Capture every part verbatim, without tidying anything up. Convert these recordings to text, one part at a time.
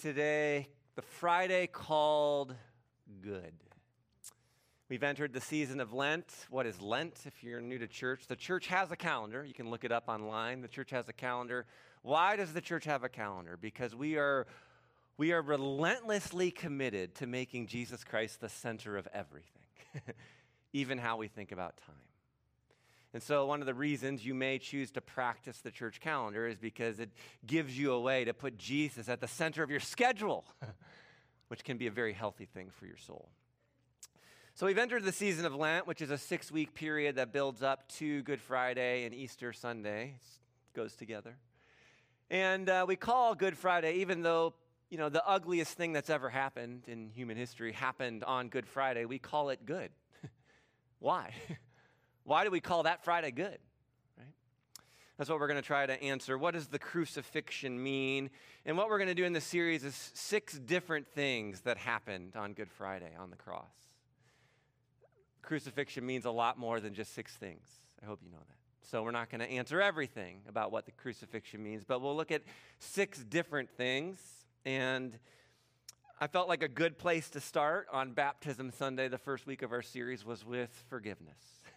today, the Friday called Good. We've entered the season of Lent. What is Lent? If you're new to church, the church has a calendar. You can look it up online. The church has a calendar. Why does the church have a calendar? Because we are we are relentlessly committed to making Jesus Christ the center of everything, even how we think about time. And so one of the reasons you may choose to practice the church calendar is because it gives you a way to put Jesus at the center of your schedule, which can be a very healthy thing for your soul. So we've entered the season of Lent, which is a six-week period that builds up to Good Friday and Easter Sunday. It goes together. And uh, we call Good Friday, even though, you know, the ugliest thing that's ever happened in human history happened on Good Friday, we call it good. Why? Why do we call that Friday good? Right? That's what we're going to try to answer. What does the crucifixion mean? And what we're going to do in this series is six different things that happened on Good Friday on the cross. Crucifixion means a lot more than just six things. I hope you know that. So we're not going to answer everything about what the crucifixion means, but we'll look at six different things. And I felt like a good place to start on Baptism Sunday, the first week of our series, was with forgiveness.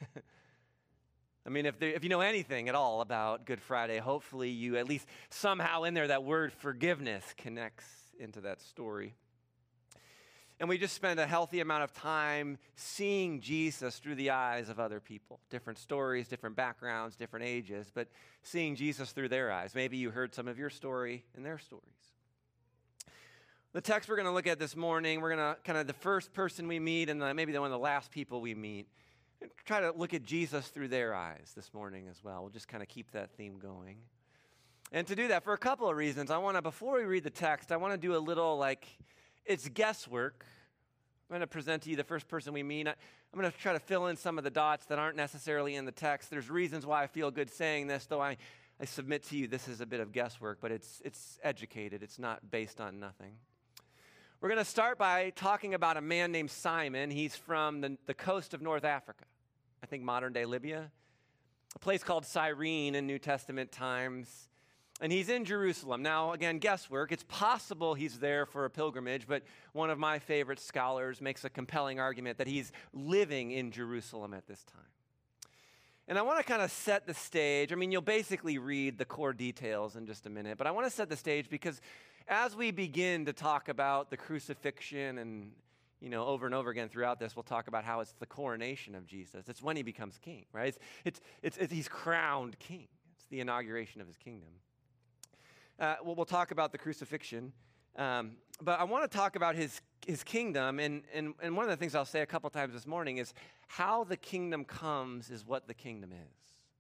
I mean, if, there, if you know anything at all about Good Friday, hopefully you at least somehow in there, that word forgiveness connects into that story. And we just spend a healthy amount of time seeing Jesus through the eyes of other people. Different stories, different backgrounds, different ages, but seeing Jesus through their eyes. Maybe you heard some of your story in their stories. The text we're going to look at this morning, we're going to kind of the first person we meet and the, maybe the one of the last people we meet, and try to look at Jesus through their eyes this morning as well. We'll just kind of keep that theme going. And to do that, for a couple of reasons, I want to, before we read the text, I want to do a little like, it's guesswork. I'm going to present to you the first person we meet. I'm going to try to fill in some of the dots that aren't necessarily in the text. There's reasons why I feel good saying this, though I, I submit to you this is a bit of guesswork, but it's it's educated. It's not based on nothing. We're going to start by talking about a man named Simon. He's from the, the coast of North Africa, I think modern-day Libya, a place called Cyrene in New Testament times. And he's in Jerusalem. Now, again, guesswork. It's possible he's there for a pilgrimage, but one of my favorite scholars makes a compelling argument that he's living in Jerusalem at this time. And I want to kind of set the stage. I mean, you'll basically read the core details in just a minute, but I want to set the stage because as we begin to talk about the crucifixion and, you know, over and over again throughout this, we'll talk about how it's the coronation of Jesus. It's when he becomes king, right? It's, it's, it's, it's he's crowned king. It's the inauguration of his kingdom. Uh, well, we'll talk about the crucifixion, um, but I want to talk about his his kingdom, and, and, and one of the things I'll say a couple times this morning is how the kingdom comes is what the kingdom is.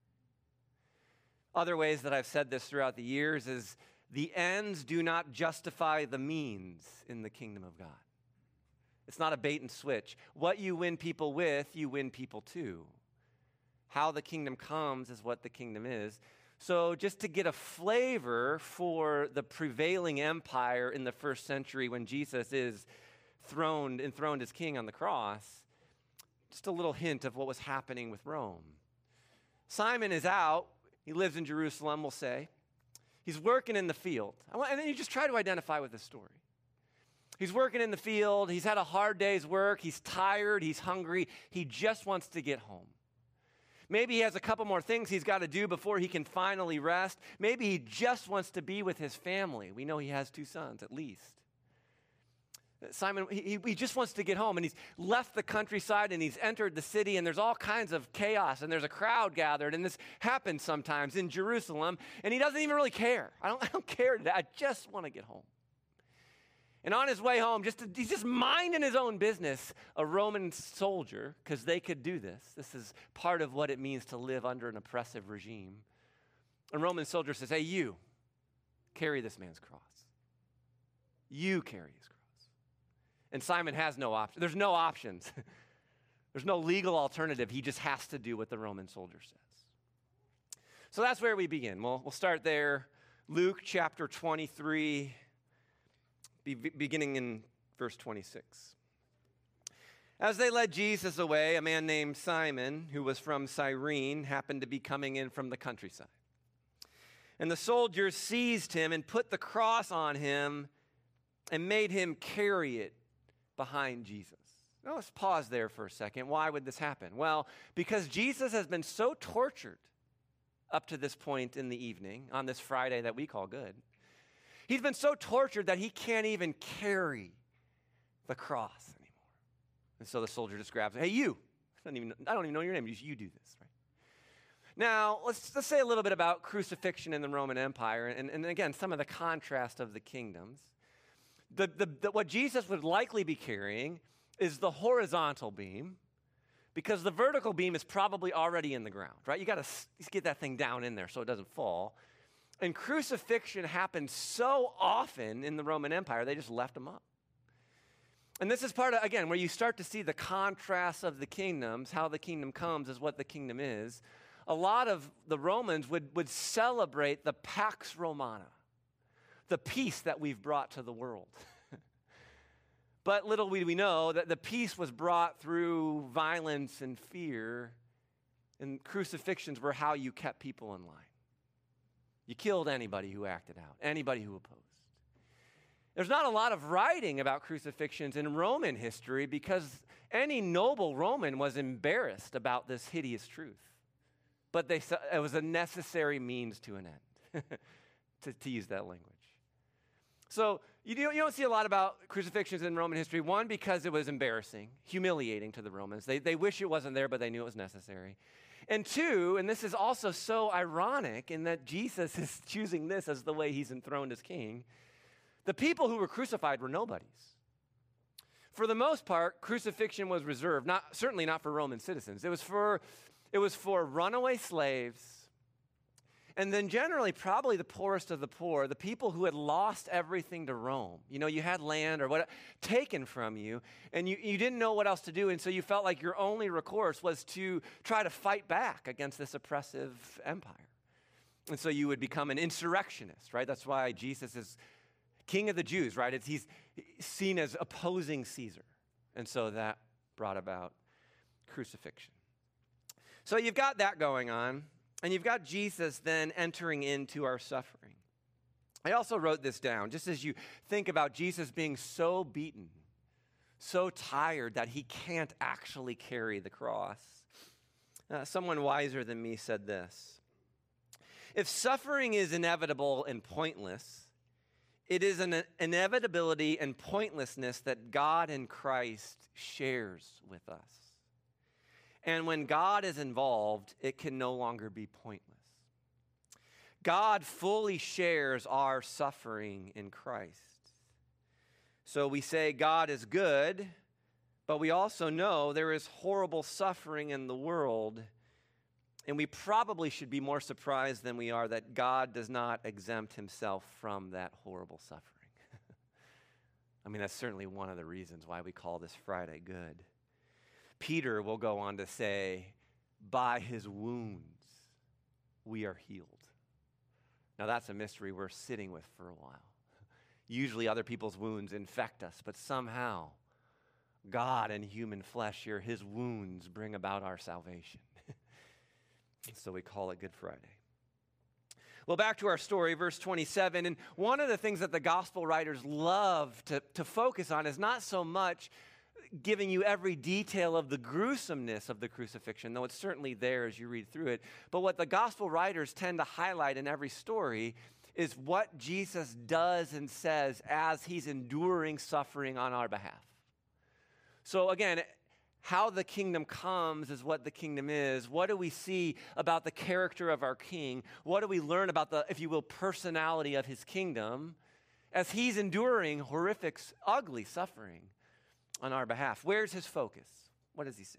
Other ways that I've said this throughout the years is the ends do not justify the means in the kingdom of God. It's not a bait and switch. What you win people with, you win people to. How the kingdom comes is what the kingdom is. So just to get a flavor for the prevailing empire in the first century when Jesus is throned, enthroned as king on the cross, just a little hint of what was happening with Rome. Simon is out. He lives in Jerusalem, we'll say. He's working in the field. And then you just try to identify with this story. He's working in the field. He's had a hard day's work. He's tired. He's hungry. He just wants to get home. Maybe he has a couple more things he's got to do before he can finally rest. Maybe he just wants to be with his family. We know he has two sons, at least. Simon, he, he just wants to get home, and he's left the countryside, and he's entered the city, and there's all kinds of chaos, and there's a crowd gathered, and this happens sometimes in Jerusalem, and he doesn't even really care. I don't, I don't care today. I just want to get home. And on his way home, just to, he's just minding his own business, a Roman soldier, because they could do this. This is part of what it means to live under an oppressive regime. A Roman soldier says, hey, you, carry this man's cross. You carry his cross. And Simon has no option. There's no options. There's no legal alternative. He just has to do what the Roman soldier says. So that's where we begin. We'll, we'll start there. Luke chapter twenty-three, be, beginning in verse twenty-six. As they led Jesus away, a man named Simon, who was from Cyrene, happened to be coming in from the countryside. And the soldiers seized him and put the cross on him and made him carry it behind Jesus. Now let's pause there for a second. Why would this happen? Well, because Jesus has been so tortured up to this point in the evening, on this Friday that we call good. He's been so tortured that he can't even carry the cross anymore. And so the soldier just grabs it. Hey, you. I don't even, I don't even know your name. You, you do this, right? Now, let's, let's say a little bit about crucifixion in the Roman Empire, and, and again, some of the contrast of the kingdoms. The, the, the, what Jesus would likely be carrying is the horizontal beam, because the vertical beam is probably already in the ground, right? You got to get that thing down in there so it doesn't fall. And crucifixion happened so often in the Roman Empire, they just left them up. And this is part of, again, where you start to see the contrast of the kingdoms. How the kingdom comes is what the kingdom is. A lot of the Romans would, would celebrate the Pax Romana, the peace that we've brought to the world. But little we, we know that the peace was brought through violence and fear, and crucifixions were how you kept people in line. You killed anybody who acted out, anybody who opposed. There's not a lot of writing about crucifixions in Roman history because any noble Roman was embarrassed about this hideous truth. But they, it was a necessary means to an end, to, to use that language. So you don't, you don't see a lot about crucifixions in Roman history. One, because it was embarrassing, humiliating to the Romans. They, they wish it wasn't there, but they knew it was necessary. And two, and this is also so ironic in that Jesus is choosing this as the way he's enthroned as king, the people who were crucified were nobodies. For the most part, crucifixion was reserved, not, certainly not for Roman citizens. It was for, it was for runaway slaves, and then generally probably the poorest of the poor, the people who had lost everything to Rome. You know, you had land or what taken from you, and you, you didn't know what else to do, and so you felt like your only recourse was to try to fight back against this oppressive empire. And so you would become an insurrectionist, right? That's why Jesus is King of the Jews, right? It's, he's seen as opposing Caesar. And so that brought about crucifixion. So you've got that going on. And you've got Jesus then entering into our suffering. I also wrote this down, just as you think about Jesus being so beaten, so tired that he can't actually carry the cross. Uh, someone wiser than me said this: if suffering is inevitable and pointless, it is an inevitability and pointlessness that God in Christ shares with us. And when God is involved, it can no longer be pointless. God fully shares our suffering in Christ. So we say God is good, but we also know there is horrible suffering in the world, and we probably should be more surprised than we are that God does not exempt himself from that horrible suffering. I mean, that's certainly one of the reasons why we call this Friday good. Peter will go on to say, by his wounds we are healed. Now that's a mystery we're sitting with for a while. Usually other people's wounds infect us, but somehow God in human flesh here, his wounds bring about our salvation. So we call it Good Friday. Well, back to our story, verse twenty-seven. And one of the things that the gospel writers love to, to focus on is not so much giving you every detail of the gruesomeness of the crucifixion, though it's certainly there as you read through it. But what the gospel writers tend to highlight in every story is what Jesus does and says as he's enduring suffering on our behalf. So again, how the kingdom comes is what the kingdom is. What do we see about the character of our king? What do we learn about the, if you will, personality of his kingdom as he's enduring horrific, ugly suffering on our behalf? Where's his focus? What does he say?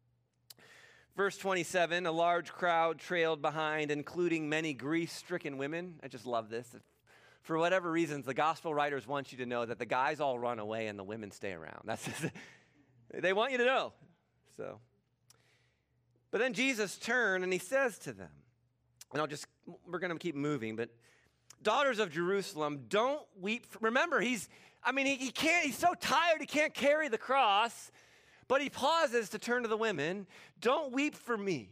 Verse twenty-seven, a large crowd trailed behind, including many grief-stricken women. I just love this. For whatever reasons, the gospel writers want you to know that the guys all run away and the women stay around. That's just, they want you to know. So, but then Jesus turned and he says to them, and I'll just, we're going to keep moving, but daughters of Jerusalem, don't weep. For, remember, he's, I mean, he, he can't, he's so tired he can't carry the cross, but he pauses to turn to the women. Don't weep for me.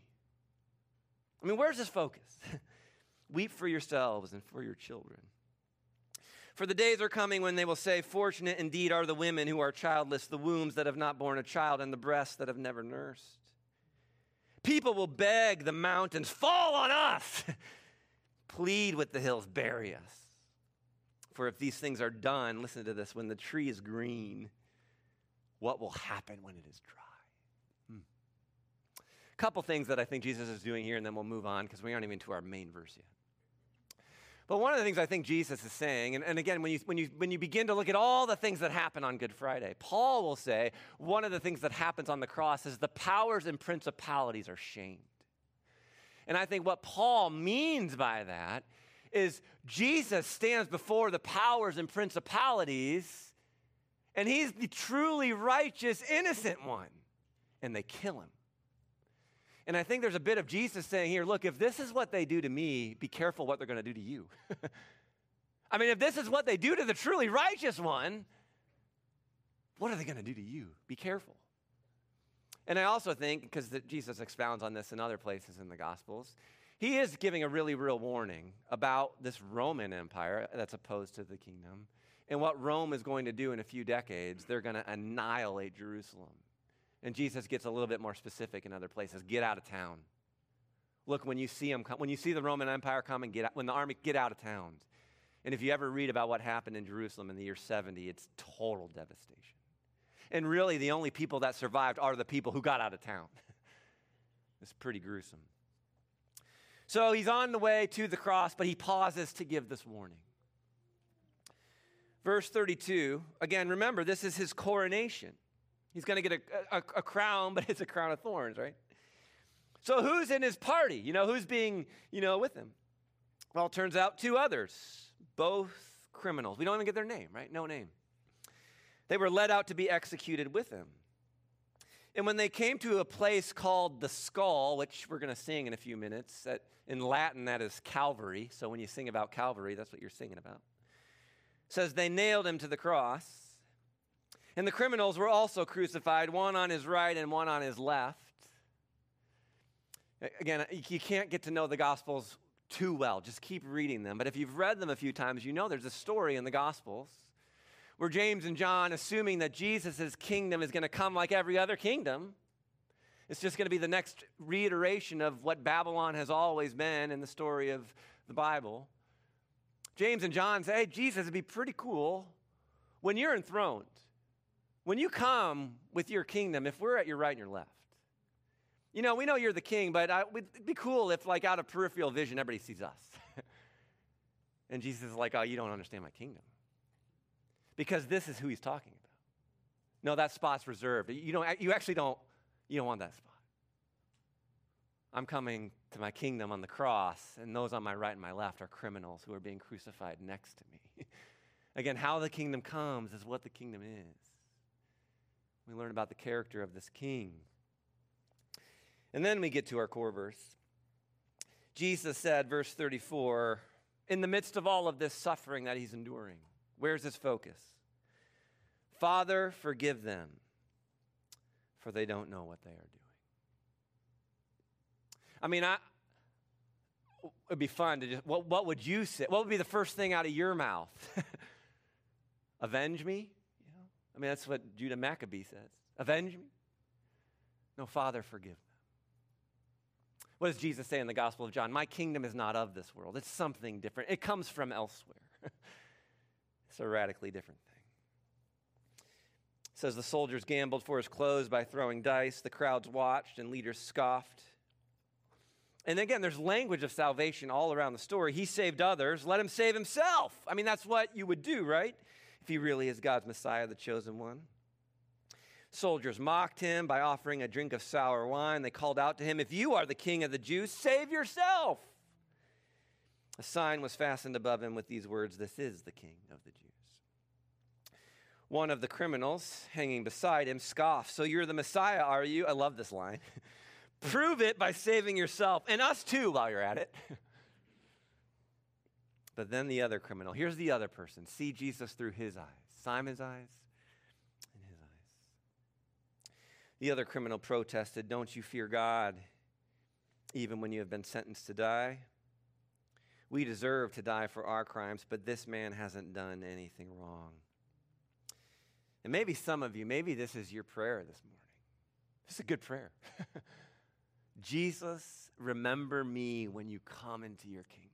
I mean, where's his focus? Weep for yourselves and for your children. For the days are coming when they will say, fortunate indeed are the women who are childless, the wombs that have not borne a child, and the breasts that have never nursed. People will beg the mountains, fall on us. Plead with the hills, bury us. For if these things are done, listen to this, when the tree is green, what will happen when it is dry? Hmm. Couple things that I think Jesus is doing here, and then we'll move on because we aren't even to our main verse yet. But one of the things I think Jesus is saying, and, and again, when you, when, you, when you begin to look at all the things that happen on Good Friday, Paul will say one of the things that happens on the cross is the powers and principalities are shamed. And I think what Paul means by that is Jesus stands before the powers and principalities, and he's the truly righteous, innocent one, and they kill him. And I think there's a bit of Jesus saying here, look, if this is what they do to me, be careful what they're going to do to you. I mean, if this is what they do to the truly righteous one, what are they going to do to you? Be careful. And I also think, because Jesus expounds on this in other places in the Gospels, he is giving a really real warning about this Roman Empire that's opposed to the kingdom and what Rome is going to do in a few decades. They're going to annihilate Jerusalem. And Jesus gets a little bit more specific in other places. Get out of town. Look, when you see them come, when you see the Roman Empire come and get out, when the army, get out of town. And if you ever read about what happened in Jerusalem in the year seventy, it's total devastation. And really, the only people that survived are the people who got out of town. It's pretty gruesome. So he's on the way to the cross, but he pauses to give this warning. Verse thirty-two, again, remember, this is his coronation. He's going to get a, a, a crown, but it's a crown of thorns, right? So who's in his party? You know, who's being, you know, with him? Well, it turns out two others, both criminals. We don't even get their name, right? No name. They were led out to be executed with him. And when they came to a place called the Skull, which we're going to sing in a few minutes, that in Latin that is Calvary. So when you sing about Calvary, that's what you're singing about. It says they nailed him to the cross. And the criminals were also crucified, one on his right and one on his left. Again, you can't get to know the Gospels too well. Just keep reading them. But if you've read them a few times, you know there's a story in the Gospels where James and John, assuming that Jesus' kingdom is going to come like every other kingdom, it's just going to be the next reiteration of what Babylon has always been in the story of the Bible. James and John say, hey, Jesus, it'd be pretty cool when you're enthroned. When you come with your kingdom, if we're at your right and your left, you know, we know you're the king, but I, it'd be cool if, like, out of peripheral vision, everybody sees us. And Jesus is like, oh, you don't understand my kingdom. Because this is who he's talking about. No, that spot's reserved. You don't, you actually don't, you don't want that spot. I'm coming to my kingdom on the cross, and those on my right and my left are criminals who are being crucified next to me. Again, how the kingdom comes is what the kingdom is. We learn about the character of this king. And then we get to our core verse. Jesus said, verse thirty-four, in the midst of all of this suffering that he's enduring, where's his focus? Father, forgive them, for they don't know what they are doing. I mean, I, it'd be fun to just, what, what would you say? What would be the first thing out of your mouth? Avenge me? I mean, that's what Judah Maccabee says. Avenge me? No, Father, forgive them. What does Jesus say in the Gospel of John? My kingdom is not of this world. It's something different. It comes from elsewhere. It's a radically different thing. It says the soldiers gambled for his clothes by throwing dice. The crowds watched and leaders scoffed. And again, there's language of salvation all around the story. He saved others. Let him save himself. I mean, that's what you would do, right? If he really is God's Messiah, the chosen one. Soldiers mocked him by offering a drink of sour wine. They called out to him, if you are the king of the Jews, save yourself. A sign was fastened above him with these words, this is the king of the Jews. One of the criminals hanging beside him scoffed, so you're the Messiah, are you? I love this line. Prove it by saving yourself, and us too while you're at it. But then the other criminal, here's the other person. See Jesus through his eyes. Simon's eyes and his eyes. The other criminal protested, don't you fear God, even when you have been sentenced to die? We deserve to die for our crimes, but this man hasn't done anything wrong. And maybe some of you, maybe this is your prayer this morning. This is a good prayer. Jesus, remember me when you come into your kingdom.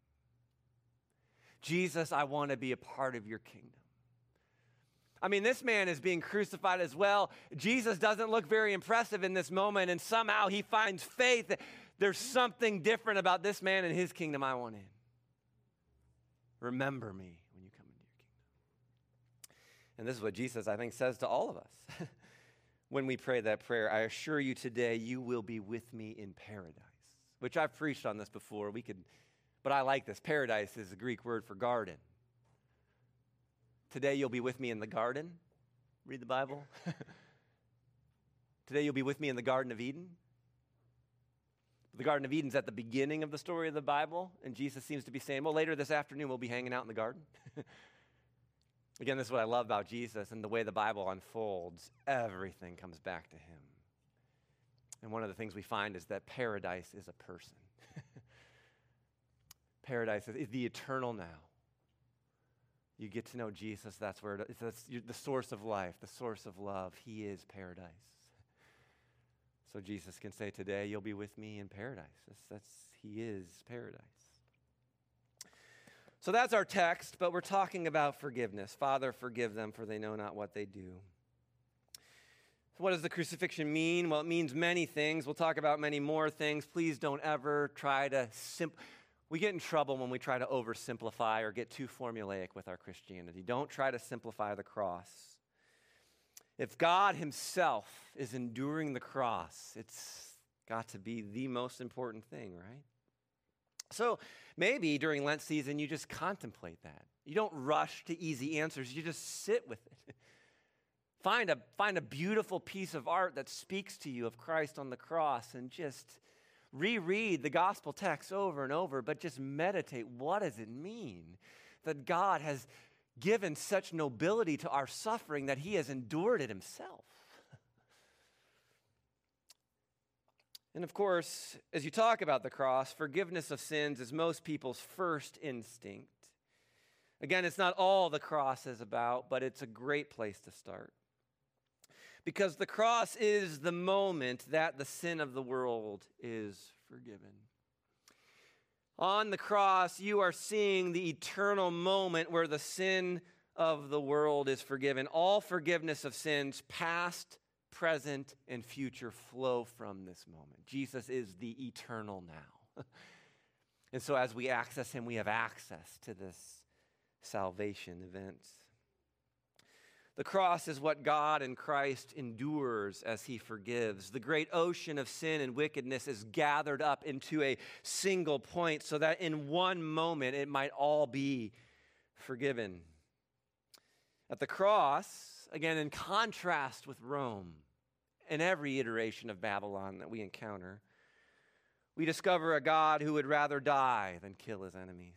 Jesus, I want to be a part of your kingdom. I mean, this man is being crucified as well. Jesus doesn't look very impressive in this moment, and somehow he finds faith. There's something different about this man and his kingdom I want in. Remember me when you come into your kingdom. And this is what Jesus, I think, says to all of us. When we pray that prayer, I assure you today, you will be with me in paradise, which I've preached on this before. We could, but I like this. Paradise is the Greek word for garden. Today you'll be with me in the garden. Read the Bible. Today you'll be with me in the Garden of Eden. The Garden of Eden's at the beginning of the story of the Bible, and Jesus seems to be saying, well, later this afternoon we'll be hanging out in the garden. Again, this is what I love about Jesus and the way the Bible unfolds. Everything comes back to him. And one of the things we find is that paradise is a person. Paradise is the eternal now. You get to know Jesus, that's where it, it's that's the source of life, the source of love. He is paradise. So Jesus can say today, you'll be with me in paradise. That's, that's he is paradise. So that's our text, but we're talking about forgiveness. Father, forgive them, for they know not what they do. So what does the crucifixion mean? Well, it means many things. We'll talk about many more things. Please don't ever try to simp. We get in trouble when we try to oversimplify or get too formulaic with our Christianity. Don't try to simplify the cross. If God himself is enduring the cross, it's got to be the most important thing, right? So maybe during Lent season, you just contemplate that. You don't rush to easy answers. You just sit with it. Find a, find a beautiful piece of art that speaks to you of Christ on the cross and just reread the gospel text over and over, but just meditate. What does it mean that God has given such nobility to our suffering that he has endured it himself? And of course, as you talk about the cross, forgiveness of sins is most people's first instinct. Again, it's not all the cross is about, but it's a great place to start. Because the cross is the moment that the sin of the world is forgiven. On the cross, you are seeing the eternal moment where the sin of the world is forgiven. All forgiveness of sins, past, present, and future, flow from this moment. Jesus is the eternal now. And so as we access him, we have access to this salvation event. The cross is what God in Christ endures as he forgives. The great ocean of sin and wickedness is gathered up into a single point so that in one moment it might all be forgiven. At the cross, again, in contrast with Rome and every iteration of Babylon that we encounter, we discover a God who would rather die than kill his enemies.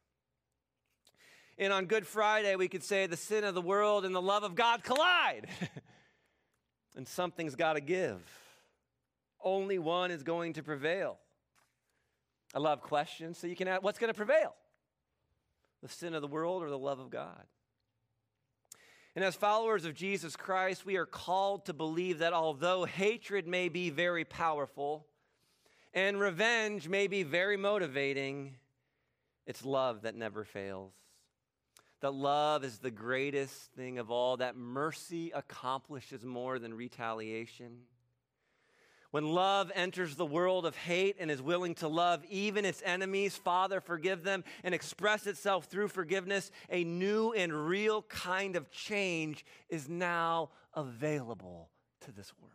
And on Good Friday, we could say the sin of the world and the love of God collide. And something's got to give. Only one is going to prevail. I love questions, so you can ask, what's going to prevail? The sin of the world or the love of God? And as followers of Jesus Christ, we are called to believe that although hatred may be very powerful and revenge may be very motivating, it's love that never fails. That love is the greatest thing of all, that mercy accomplishes more than retaliation. When love enters the world of hate and is willing to love even its enemies, Father, forgive them, and express itself through forgiveness, a new and real kind of change is now available to this world.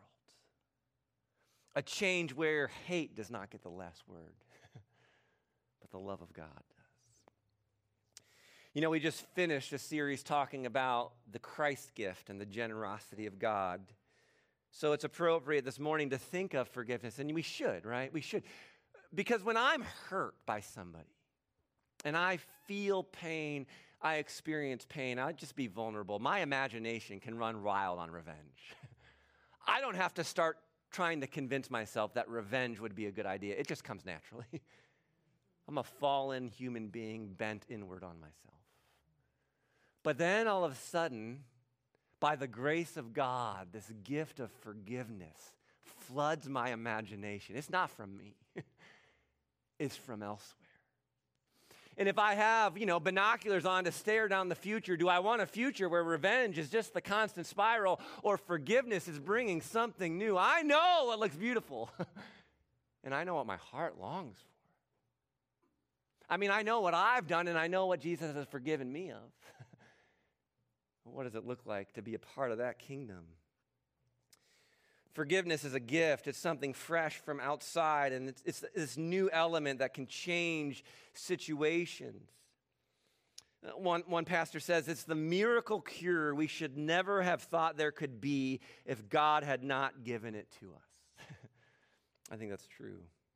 A change where hate does not get the last word, but the love of God does. You know, we just finished a series talking about the Christ gift and the generosity of God. So it's appropriate this morning to think of forgiveness, and we should, right? We should. Because when I'm hurt by somebody and I feel pain, I experience pain, I'd just be vulnerable. My imagination can run wild on revenge. I don't have to start trying to convince myself that revenge would be a good idea. It just comes naturally. I'm a fallen human being bent inward on myself. But then all of a sudden, by the grace of God, this gift of forgiveness floods my imagination. It's not from me. It's from elsewhere. And if I have, you know, binoculars on to stare down the future, do I want a future where revenge is just the constant spiral or forgiveness is bringing something new? I know what looks beautiful. And I know what my heart longs for. I mean, I know what I've done and I know what Jesus has forgiven me of. What does it look like to be a part of that kingdom? Forgiveness is a gift. It's something fresh from outside, and it's, it's this new element that can change situations. One, one pastor says, it's the miracle cure we should never have thought there could be if God had not given it to us. I think that's true.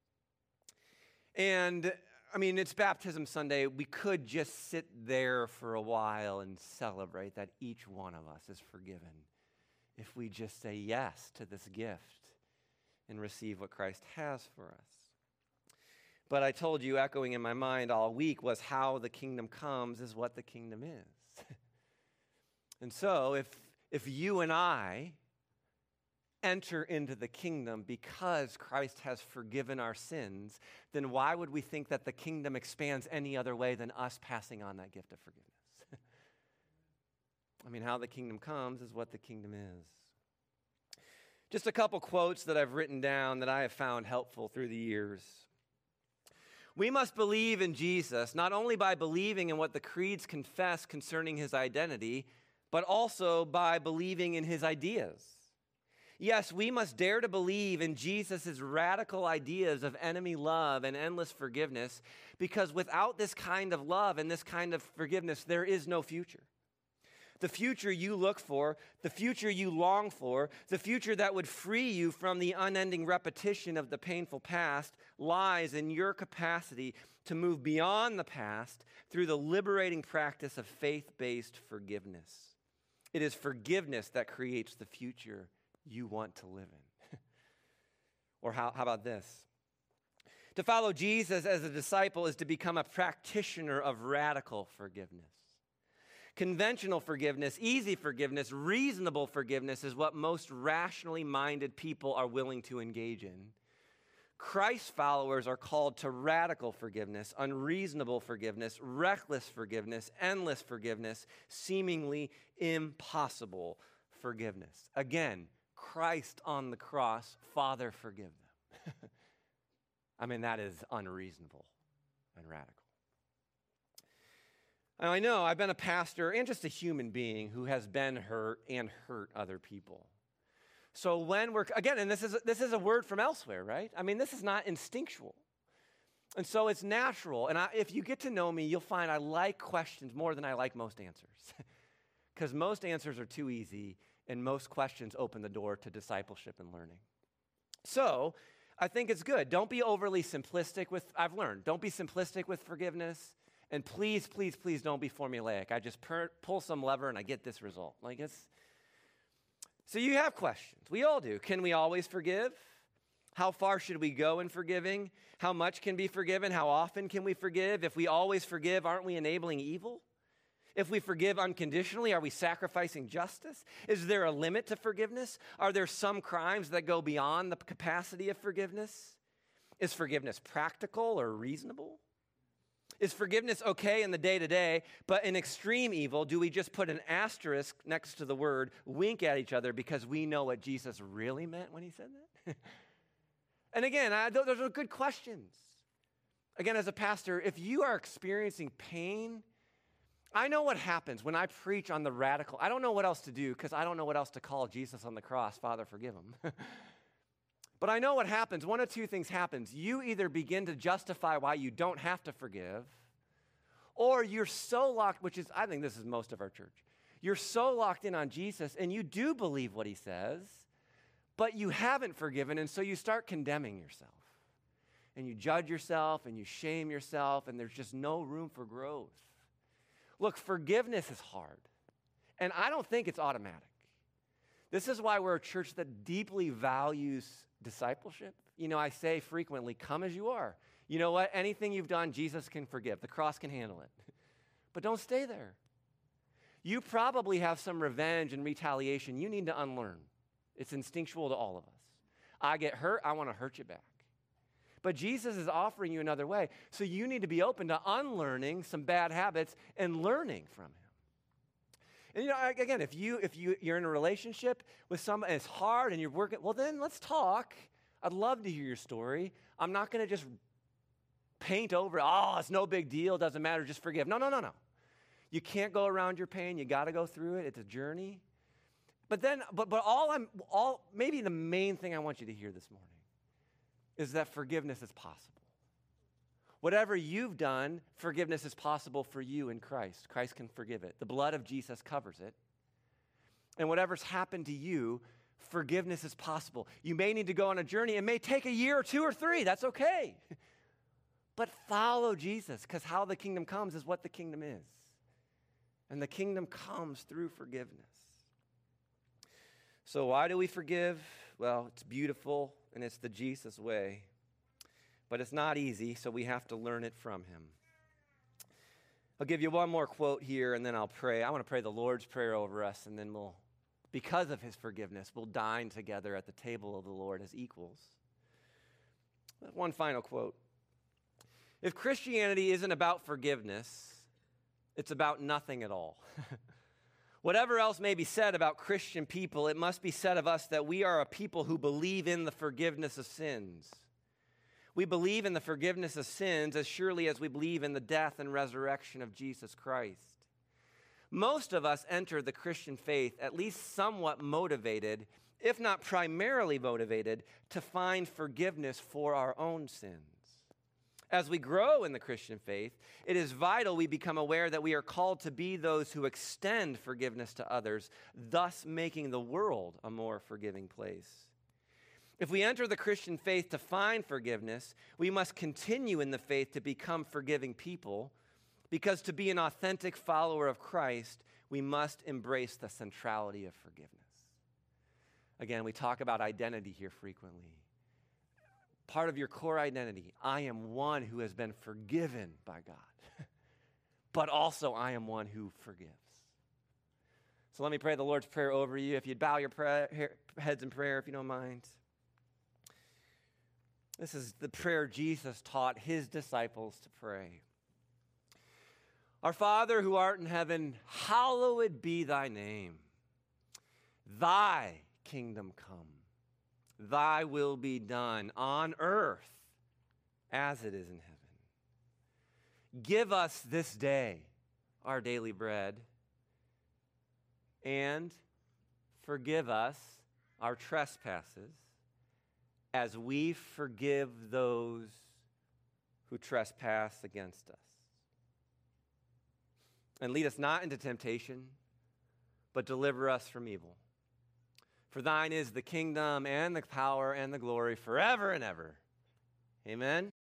And, I mean, it's Baptism Sunday. We could just sit there for a while and celebrate that each one of us is forgiven if we just say yes to this gift and receive what Christ has for us. But I told you, echoing in my mind all week, was how the kingdom comes is what the kingdom is. And so if, if you and I enter into the kingdom because Christ has forgiven our sins, then why would we think that the kingdom expands any other way than us passing on that gift of forgiveness? I mean, how the kingdom comes is what the kingdom is. Just a couple quotes that I've written down that I have found helpful through the years. We must believe in Jesus, not only by believing in what the creeds confess concerning his identity, but also by believing in his ideas. Yes, we must dare to believe in Jesus' radical ideas of enemy love and endless forgiveness, because without this kind of love and this kind of forgiveness, there is no future. The future you look for, the future you long for, the future that would free you from the unending repetition of the painful past lies in your capacity to move beyond the past through the liberating practice of faith-based forgiveness. It is forgiveness that creates the future you want to live in. Or how, how about this? To follow Jesus as a disciple is to become a practitioner of radical forgiveness. Conventional forgiveness, easy forgiveness, reasonable forgiveness is what most rationally minded people are willing to engage in. Christ followers are called to radical forgiveness, unreasonable forgiveness, reckless forgiveness, endless forgiveness, seemingly impossible forgiveness. Again, Christ on the cross, Father, forgive them. I mean, that is unreasonable and radical. Now, I know I've been a pastor and just a human being who has been hurt and hurt other people. So when we're, again, and this is, this is a word from elsewhere, right? I mean, this is not instinctual. And so it's natural. And I, if you get to know me, you'll find I like questions more than I like most answers. Because most answers are too easy, and most questions open the door to discipleship and learning. So I think it's good. Don't be overly simplistic with, I've learned, don't be simplistic with forgiveness. And please, please, please don't be formulaic. I just per- pull some lever and I get this result. Like it's. So you have questions. We all do. Can we always forgive? How far should we go in forgiving? How much can be forgiven? How often can we forgive? If we always forgive, aren't we enabling evil? If we forgive unconditionally, are we sacrificing justice? Is there a limit to forgiveness? Are there some crimes that go beyond the capacity of forgiveness? Is forgiveness practical or reasonable? Is forgiveness okay in the day-to-day, but in extreme evil, do we just put an asterisk next to the word, wink at each other because we know what Jesus really meant when he said that? And again, I, those are good questions. Again, as a pastor, if you are experiencing pain, I know what happens when I preach on the radical. I don't know what else to do because I don't know what else to call Jesus on the cross, Father, forgive him. But I know what happens. One of two things happens. You either begin to justify why you don't have to forgive, or you're so locked, which is, I think this is most of our church. You're so locked in on Jesus, and you do believe what he says, but you haven't forgiven, and so you start condemning yourself. And you judge yourself, and you shame yourself, and there's just no room for growth. Look, forgiveness is hard, and I don't think it's automatic. This is why we're a church that deeply values discipleship. You know, I say frequently, come as you are. You know what? Anything you've done, Jesus can forgive. The cross can handle it. But don't stay there. You probably have some revenge and retaliation you need to unlearn. It's instinctual to all of us. I get hurt, I want to hurt you back. But Jesus is offering you another way. So you need to be open to unlearning some bad habits and learning from him. And you know, again, if you if you you're in a relationship with someone and it's hard and you're working, well then let's talk. I'd love to hear your story. I'm not going to just paint over, oh, it's no big deal, doesn't matter, just forgive. No, no, no, no. You can't go around your pain. You got to go through it. It's a journey. But then, but but all I'm all maybe the main thing I want you to hear this morning is that forgiveness is possible. Whatever you've done, forgiveness is possible for you in Christ. Christ can forgive it. The blood of Jesus covers it. And whatever's happened to you, forgiveness is possible. You may need to go on a journey. It may take a year or two or three. That's okay. But follow Jesus, because how the kingdom comes is what the kingdom is. And the kingdom comes through forgiveness. So why do we forgive? Well, it's beautiful, and it's the Jesus way. But it's not easy, so we have to learn it from him. I'll give you one more quote here, and then I'll pray. I want to pray the Lord's Prayer over us, and then we'll, because of his forgiveness, we'll dine together at the table of the Lord as equals. One final quote. If Christianity isn't about forgiveness, it's about nothing at all. Whatever else may be said about Christian people, it must be said of us that we are a people who believe in the forgiveness of sins. We believe in the forgiveness of sins as surely as we believe in the death and resurrection of Jesus Christ. Most of us enter the Christian faith at least somewhat motivated, if not primarily motivated, to find forgiveness for our own sins. As we grow in the Christian faith, it is vital we become aware that we are called to be those who extend forgiveness to others, thus making the world a more forgiving place. If we enter the Christian faith to find forgiveness, we must continue in the faith to become forgiving people, because to be an authentic follower of Christ, we must embrace the centrality of forgiveness. Again, we talk about identity here frequently. Part of your core identity, I am one who has been forgiven by God, but also I am one who forgives. So let me pray the Lord's Prayer over you. If you'd bow your prayer, heads in prayer, if you don't mind. This is the prayer Jesus taught his disciples to pray. Our Father who art in heaven, hallowed be thy name. Thy kingdom come. Thy will be done on earth as it is in heaven. Give us this day our daily bread, and forgive us our trespasses as we forgive those who trespass against us. And lead us not into temptation, but deliver us from evil. For thine is the kingdom and the power and the glory forever and ever. Amen.